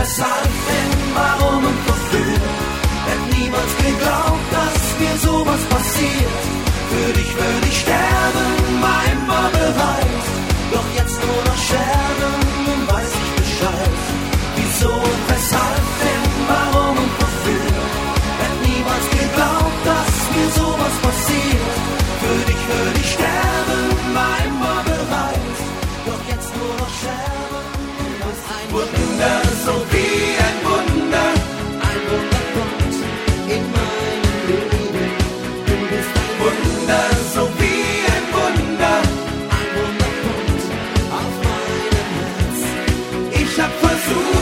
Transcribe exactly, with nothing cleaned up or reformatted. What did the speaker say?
weshalb, wenn, warum und wofür. Hätte niemals geglaubt, dass mir sowas passiert. Für dich würde ich sterben, war immer bereit. Doch jetzt nur noch Scherben, nun weiß ich Bescheid. Wieso und weshalb, wenn, warum und wofür. Hätte niemals geglaubt, dass mir sowas passiert. Für dich würde ich sterben, war immer bereit. Doch jetzt nur noch Scherben, nun weiß ich Bescheid. Wunder, so wie ein Wunder. Ein Wunder kommt in meinem Leben. Du bist ein Wunder, so wie ein Wunder. Ein Wunder kommt auf meinem Herz. Ich hab versucht,